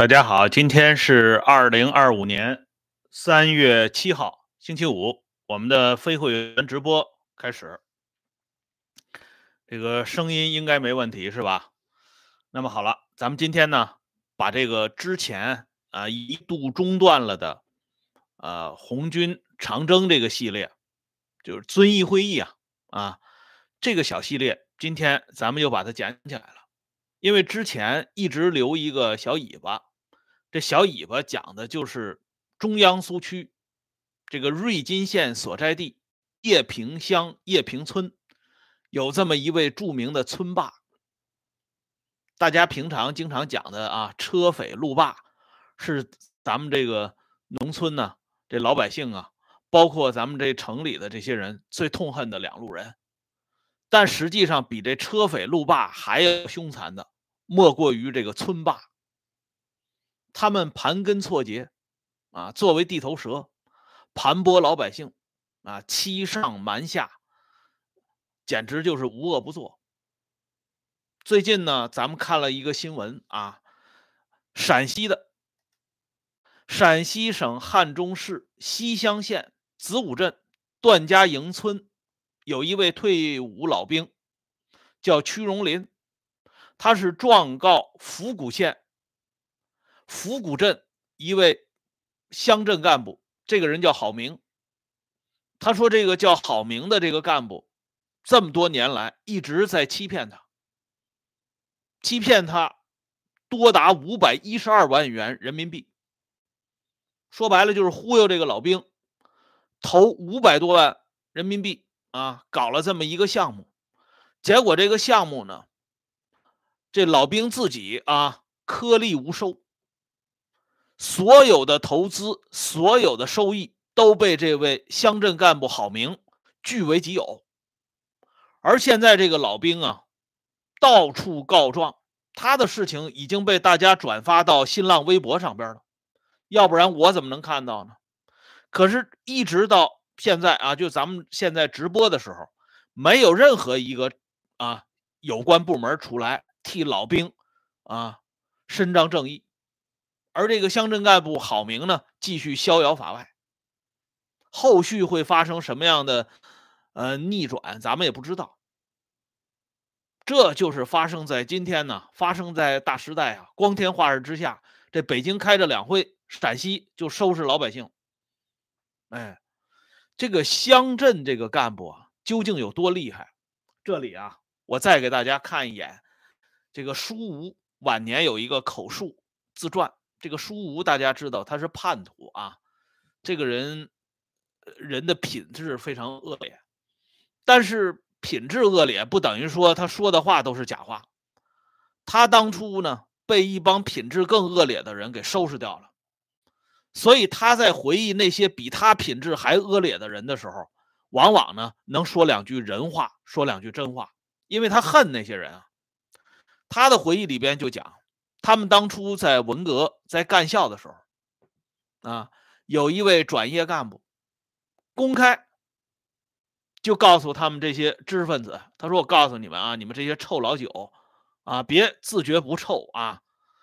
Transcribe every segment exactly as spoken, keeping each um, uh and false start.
大家好，今天是二零二五年三月七号，星期五，我们的非会员直播开始。这个声音应该没问题是吧？那么好了，咱们今天呢，把这个之前啊一度中断了的呃红军长征这个系列，就是遵义会议啊啊这个小系列，今天咱们又把它捡起来了。因为之前一直留一个小尾巴，这小尾巴讲的就是中央苏区这个瑞金县所在地叶平乡叶平村有这么一位著名的村霸，大家平常经常讲的啊，车匪路霸，是咱们这个农村呢，这老百姓啊，包括咱们这城里的这些人最痛恨的两路人。但实际上比这车匪路霸还要凶残的，莫过于这个村霸。他们盘根错节啊，作为地头蛇，盘剥老百姓啊，欺上瞒下，简直就是无恶不作。最近呢，咱们看了一个新闻啊，陕西的陕西省汉中市西乡县子午镇段家营村有一位退伍老兵，叫屈荣林，他是状告府谷县府谷镇一位乡镇干部，这个人叫郝明。他说这个叫郝明的这个干部这么多年来一直在欺骗他，欺骗他多达五百一十二万元人民币。说白了就是忽悠这个老兵投五百多万人民币啊，搞了这么一个项目。结果这个项目呢，这老兵自己啊颗粒无收，所有的投资，所有的收益都被这位乡镇干部郝明据为己有。而现在这个老兵啊，到处告状，他的事情已经被大家转发到新浪微博上边了，要不然我怎么能看到呢？可是一直到现在啊，就咱们现在直播的时候，没有任何一个啊有关部门出来替老兵啊伸张正义。而这个乡镇干部郝明呢，继续逍遥法外。后续会发生什么样的呃逆转，咱们也不知道。这就是发生在今天呢，发生在大时代啊，光天化日之下，这北京开着两会，陕西就收拾老百姓。哎，这个乡镇这个干部啊，究竟有多厉害？这里啊，我再给大家看一眼，这个舒吴晚年有一个口述自传。这个舒吴大家知道他是叛徒啊，这个人人的品质非常恶劣，但是品质恶劣不等于说他说的话都是假话。他当初呢被一帮品质更恶劣的人给收拾掉了，所以他在回忆那些比他品质还恶劣的人的时候，往往呢能说两句人话，说两句真话，因为他恨那些人啊。他的回忆里边就讲，他们当初在文革在干校的时候啊，有一位转业干部公开就告诉他们这些知识分子，他说我告诉你们啊，你们这些臭老九啊，别自觉不臭啊。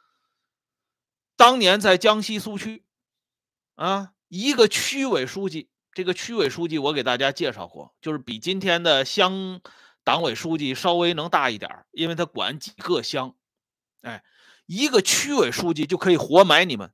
当年在江西苏区啊，一个区委书记，这个区委书记我给大家介绍过，就是比今天的乡党委书记稍微能大一点，因为他管几个乡。哎，一个区委书记就可以活埋你们。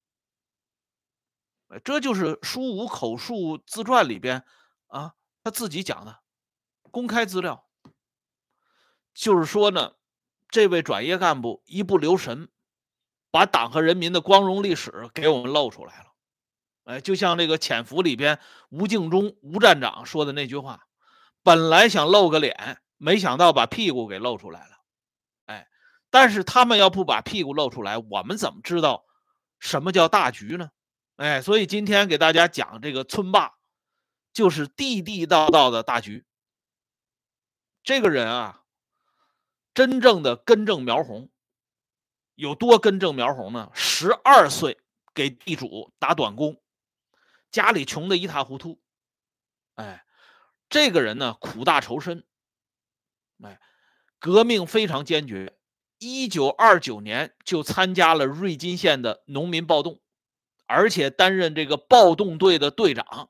这就是舒吴口述自传里边啊他自己讲的公开资料。就是说呢，这位转业干部一不留神，把党和人民的光荣历史给我们露出来了。哎，就像这个潜伏里边吴敬中吴站长说的那句话，本来想露个脸，没想到把屁股给露出来了。哎，但是他们要不把屁股露出来，我们怎么知道什么叫大局呢？哎，所以今天给大家讲这个村霸，就是地地道道的大局。这个人啊，真正的根正苗红。有多根正苗红呢？十二岁给地主打短工，家里穷得一塌糊涂。哎，这个人呢苦大仇深，哎，革命非常坚决， 一九二九年就参加了瑞金县的农民暴动，而且担任这个暴动队的队长，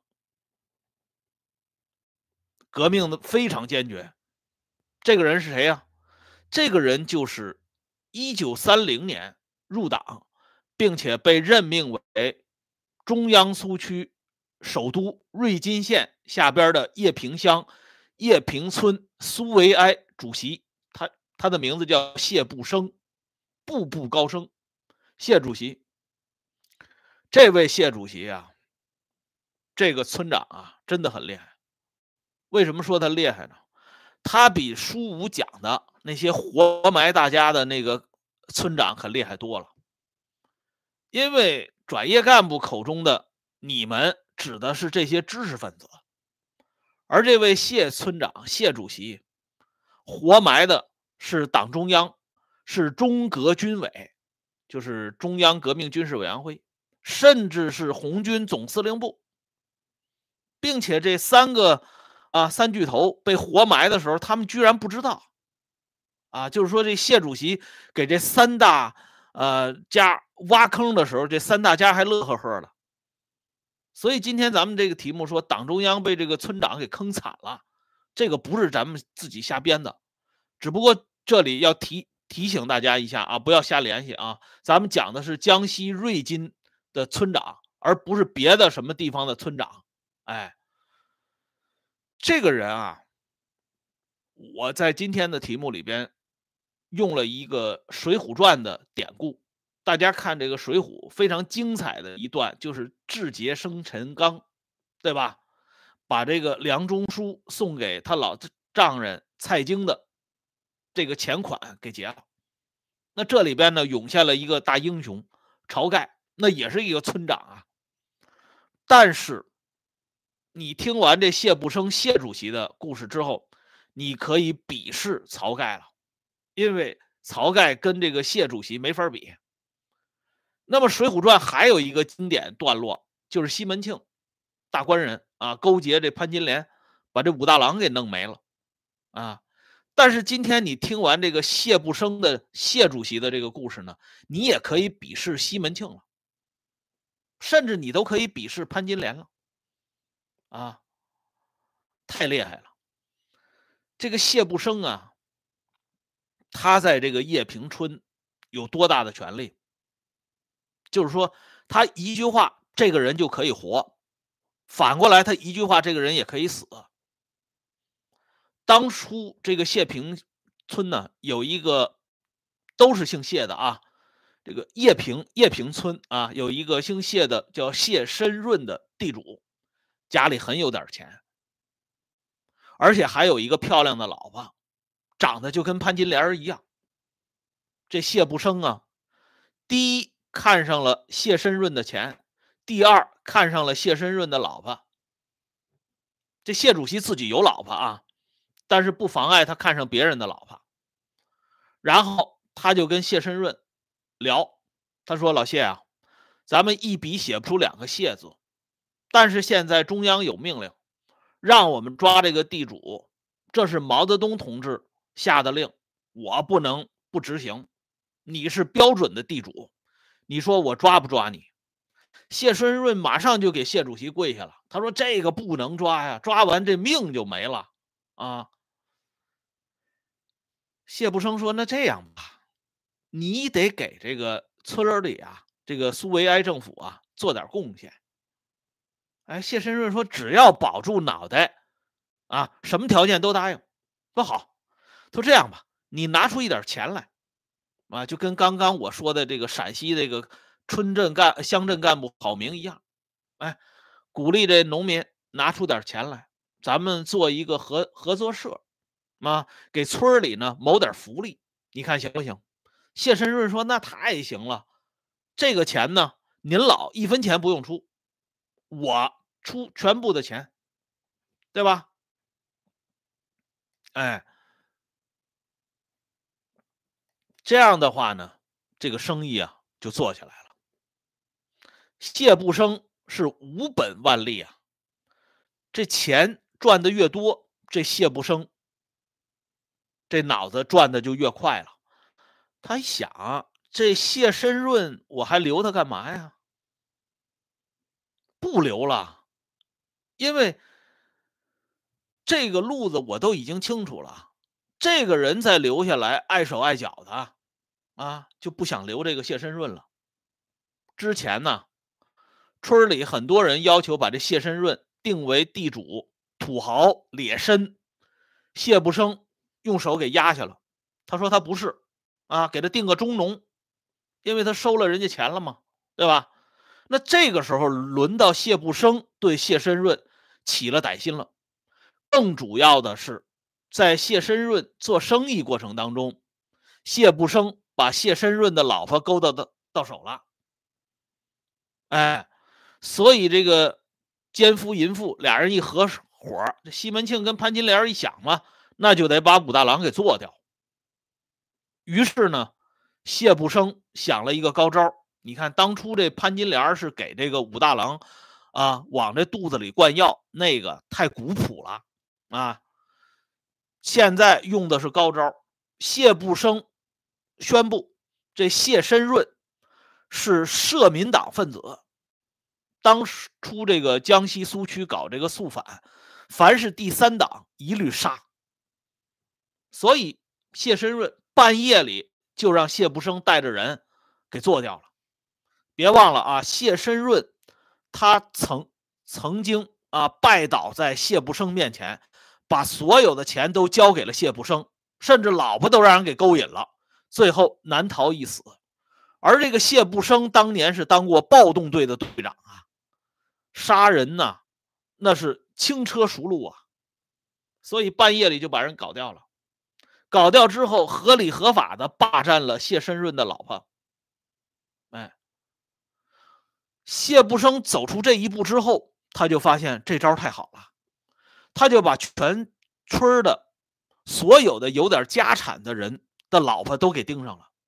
革命的非常坚决。这个人是谁呀、啊？这个人就是一九三零年入党，并且被任命为中央苏区首都瑞金县下边的叶平乡叶平村苏维埃主席。他他的名字叫谢步生，步步高升。谢主席，这位谢主席啊，这个村长啊，真的很厉害。为什么说他厉害呢？他比书武讲的那些活埋大家的那个村长可厉害多了。因为转业干部口中的你们指的是这些知识分子，而这位谢村长、谢主席活埋的是党中央，是中革军委，就是中央革命军事委员会，甚至是红军总司令部，并且这三个啊三巨头被活埋的时候，他们居然不知道啊，就是说这谢主席给这三大呃家挖坑的时候，这三大家还乐呵呵的。所以今天咱们这个题目说党中央被这个村长给坑惨了，这个不是咱们自己瞎编的，只不过这里要提提醒大家一下啊，不要瞎联系啊。咱们讲的是江西瑞金的村长，而不是别的什么地方的村长。哎，这个人啊，我在今天的题目里边用了一个《水浒传》的典故。大家看这个《水浒》非常精彩的一段，就是志杰生陈刚，对吧？把这个梁中书送给他老丈人蔡京的这个钱款给劫了。那这里边呢，涌现了一个大英雄晁盖，那也是一个村长啊。但是你听完这谢步生谢主席的故事之后，你可以鄙视晁盖了，因为晁盖跟这个谢主席没法比。那么《水浒传》还有一个经典段落，就是西门庆大官人啊，勾结这潘金莲，把这武大郎给弄没了啊。但是今天你听完这个谢步生的谢主席的这个故事呢，你也可以鄙视西门庆了，甚至你都可以鄙视潘金莲了啊，太厉害了。这个谢步生啊，他在这个叶平村有多大的权力？就是说他一句话这个人就可以活，反过来他一句话这个人也可以死。当初这个谢平村呢，有一个都是姓谢的啊，这个叶平叶平村啊，有一个姓谢的叫谢深润的地主，家里很有点钱，而且还有一个漂亮的老婆，长得就跟潘金莲一样。这谢步生啊，第一看上了谢深润的钱，第二看上了谢深润的老婆。这谢主席自己有老婆啊，但是不妨碍他看上别人的老婆。然后他就跟谢深润聊，他说：“老谢啊，咱们一笔写不出两个谢字，但是现在中央有命令，让我们抓这个地主，这是毛泽东同志下的令，我不能不执行。你是标准的地主，你说我抓不抓你？”谢深润马上就给谢主席跪下了，他说：“这个不能抓呀，抓完这命就没了啊。”谢步生说：“那这样吧，你得给这个村里啊，这个苏维埃政府啊做点贡献。”哎，谢深润说：“只要保住脑袋啊，什么条件都答应。”说好，说这样吧，你拿出一点钱来啊，就跟刚刚我说的这个陕西这个村镇干乡镇干部郝明一样，哎，鼓励这农民拿出点钱来，咱们做一个合合作社啊，给村里呢谋点福利，你看行不行？谢深润说：“那太行了，这个钱呢，您老一分钱不用出，我出全部的钱，对吧？”哎，这样的话呢，这个生意啊就做起来了。谢步生是无本万利啊，这钱赚的越多，这谢步生这脑子转的就越快了。 他一想，这谢深润我还留他干嘛呀？不留了，因为这个路子我都已经清楚了，这个人再留下来碍手碍脚的啊，就不想留这个谢深润了。之前呢，村里很多人要求把这谢深润定为地主，土豪劣绅，谢不生用手给压下了。他说他不是啊，给他定个中农，因为他收了人家钱了嘛，对吧？那这个时候轮到谢不生对谢深润起了歹心了。更主要的是，在谢深润做生意过程当中，谢不生把谢深润的老婆勾搭到到手了。哎，所以这个奸夫淫妇俩人一合伙，这西门庆跟潘金莲一想嘛，那就得把武大郎给做掉。于是呢，谢不生想了一个高招。你看，当初这潘金莲是给这个武大郎啊往这肚子里灌药，那个太古朴了啊。现在用的是高招，谢不生宣布这谢深润是社民党分子。当初这个江西苏区搞这个肃反，凡是第三党一律杀。所以谢深润半夜里就让谢不生带着人给做掉了。别忘了啊，谢深润他曾曾经啊拜倒在谢不生面前，把所有的钱都交给了谢不生，甚至老婆都让人给勾引了，最后难逃一死。而这个谢不生当年是当过暴动队的队长啊，杀人呢那是轻车熟路啊，所以半夜里就把人搞掉了。搞掉之后，合理合法的霸占了谢深润的老婆。哎，谢不生走出这一步之后，他就发现这招太好了，他就把全村的所有的有点家产的人的老婆都给盯上了。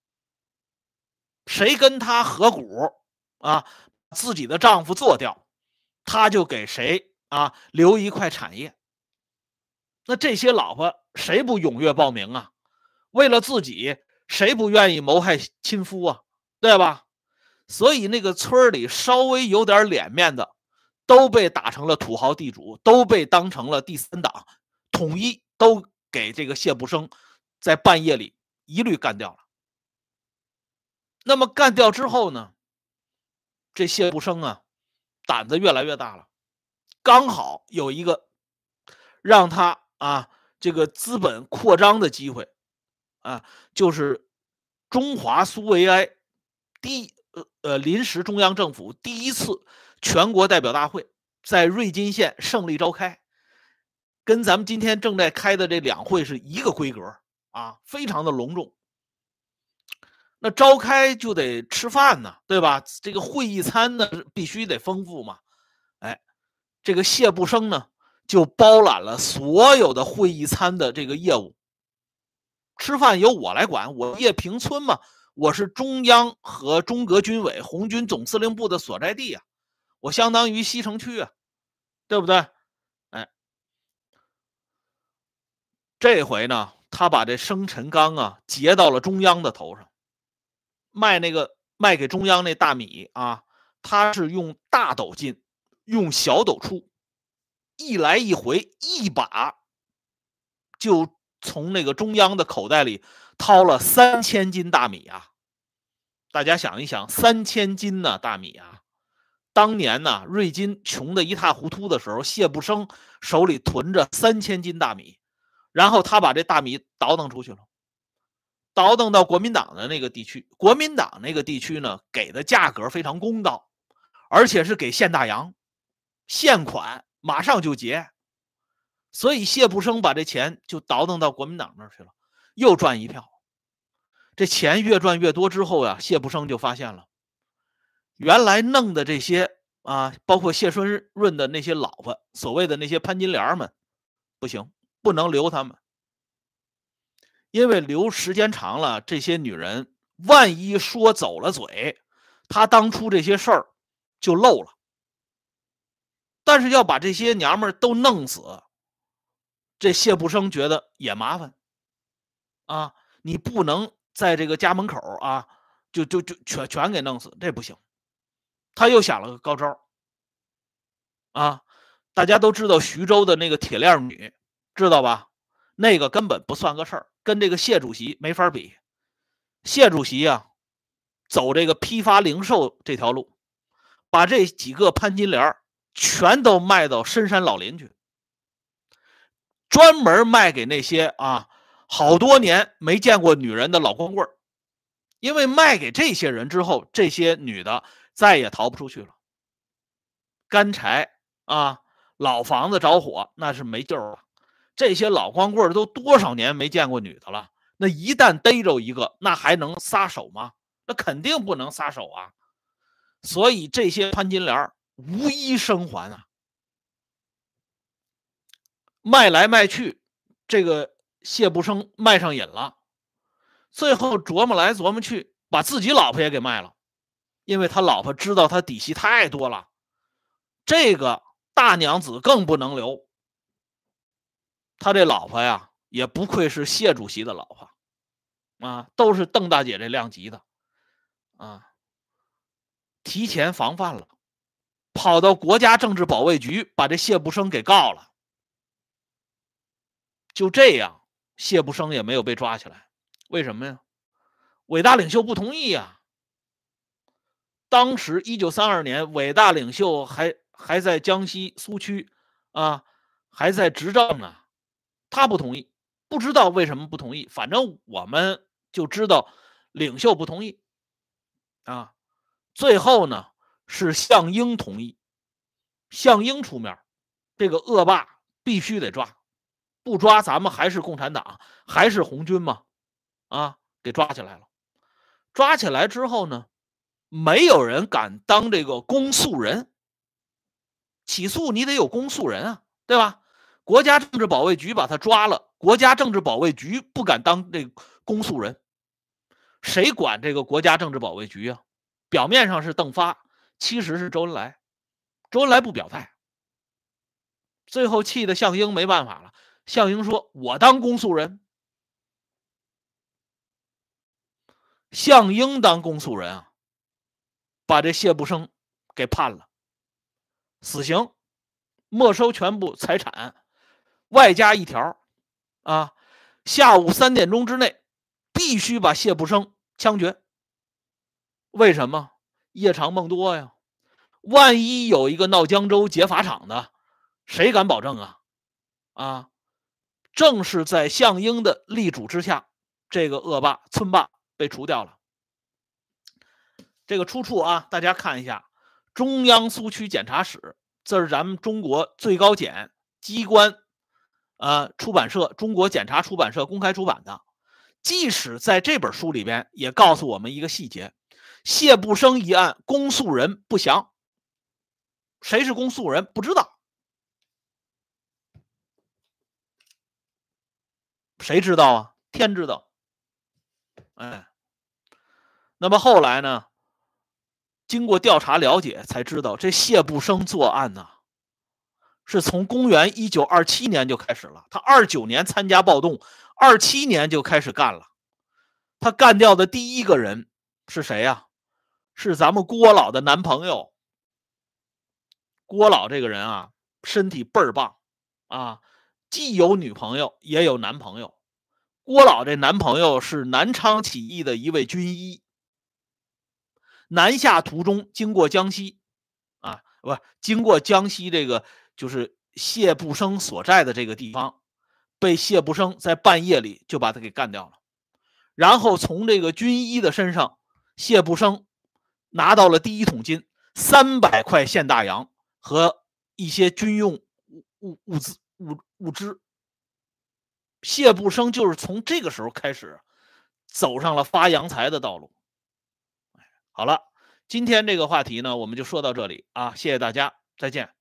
谁跟他合股啊，自己的丈夫做掉，他就给谁啊留一块产业。那这些老婆谁不踊跃报名啊？为了自己，谁不愿意谋害亲夫啊？对吧？所以那个村里稍微有点脸面的，都被打成了土豪地主，都被当成了第三党，统一都给这个谢不生在半夜里一律干掉了。那么干掉之后呢，这谢不生啊，胆子越来越大了。刚好有一个让他啊这个资本扩张的机会啊，就是中华苏维埃第呃呃临时中央政府第一次全国代表大会在瑞金县胜利召开，跟咱们今天正在开的这两会是一个规格啊，非常的隆重。那召开就得吃饭呢，对吧？这个会议餐呢必须得丰富嘛。哎，这个谢不生呢就包揽了所有的会议餐的这个业务。吃饭由我来管，我叶平村嘛，我是中央和中革军委红军总司令部的所在地啊，我相当于西城区啊，对不对？哎，这回呢，他把这生辰纲啊结到了中央的头上。卖那个卖给中央那大米啊，他是用大斗进，用小斗出，一来一回一把就从那个中央的口袋里掏了三千斤大米啊！大家想一想，三千斤呢大米啊！当年呢，瑞金穷得一塌糊涂的时候，谢不生手里囤着三千斤大米，然后他把这大米倒腾出去了。倒腾到国民党的那个地区，国民党那个地区呢，给的价格非常公道，而且是给现大洋，现款马上就结，所以谢不生把这钱就倒腾到国民党那儿去了，又赚一票。这钱越赚越多之后呀、啊，谢不生就发现了，原来弄的这些啊，包括谢顺润的那些老婆，所谓的那些潘金莲们，不行，不能留他们。因为留时间长了，这些女人万一说走了嘴，她当初这些事儿就漏了。但是要把这些娘们都弄死，这谢不生觉得也麻烦啊，你不能在这个家门口啊，就就就全全给弄死，这不行。他又想了个高招啊，大家都知道徐州的那个铁链女，知道吧？那个根本不算个事儿，跟这个谢主席没法比。谢主席啊，走这个批发零售这条路，把这几个潘金莲全都卖到深山老林去，专门卖给那些啊好多年没见过女人的老光棍。因为卖给这些人之后，这些女的再也逃不出去了。干柴啊，老房子着火，那是没救了。这些老光棍都多少年没见过女的了，那一旦逮着一个，那还能撒手吗？那肯定不能撒手啊。所以这些潘金莲无一生还啊，卖来卖去，这个谢不生卖上瘾了，最后琢磨来琢磨去，把自己老婆也给卖了，因为他老婆知道他底细太多了，这个大娘子更不能留。他这老婆呀，也不愧是谢主席的老婆啊，都是邓大姐这量级的啊，提前防范了，跑到国家政治保卫局把这谢不生给告了。就这样，谢不生也没有被抓起来。为什么呀？伟大领袖不同意呀。当时一九三二年，伟大领袖还还在江西苏区啊，还在执政呢，他不同意，不知道为什么不同意，反正我们就知道领袖不同意啊。最后呢，是项英同意，项英出面，这个恶霸必须得抓，不抓咱们还是共产党，还是红军嘛，啊，给抓起来了。抓起来之后呢，没有人敢当这个公诉人，起诉你得有公诉人啊，对吧？国家政治保卫局把他抓了，国家政治保卫局不敢当这个公诉人，谁管这个国家政治保卫局啊？表面上是邓发，其实是周恩来，周恩来不表态，最后气得项英没办法了，项英说：“我当公诉人。”项英当公诉人啊，把这谢不生给判了死刑，没收全部财产，外加一条啊，下午三点钟之内必须把谢不生枪决。为什么？夜长梦多呀，万一有一个闹江州劫法场的，谁敢保证啊？啊，正是在项英的力主之下，这个恶霸村霸被除掉了。这个出处啊，大家看一下，中央苏区检察室，这是咱们中国最高检机关呃出版社中国检察出版社公开出版的。即使在这本书里边也告诉我们一个细节，谢不生一案公诉人不详，谁是公诉人不知道，谁知道啊？天知道。哎，那么后来呢，经过调查了解才知道，这谢不生作案呢，是从公元一九二七年就开始了。他二九年参加暴动，二七年就开始干了。他干掉的第一个人是谁呀、啊？是咱们郭老的男朋友。郭老这个人啊，身体倍儿棒啊，既有女朋友也有男朋友。郭老这男朋友是南昌起义的一位军医，南下途中经过江西啊，不经过江西这个就是谢不生所在的这个地方，被谢不生在半夜里就把他给干掉了。然后从这个军医的身上，谢不生拿到了第一桶金三百块现大洋和一些军用物物资物物资。谢不生就是从这个时候开始走上了发洋财的道路。好了，今天这个话题呢，我们就说到这里啊，谢谢大家，再见。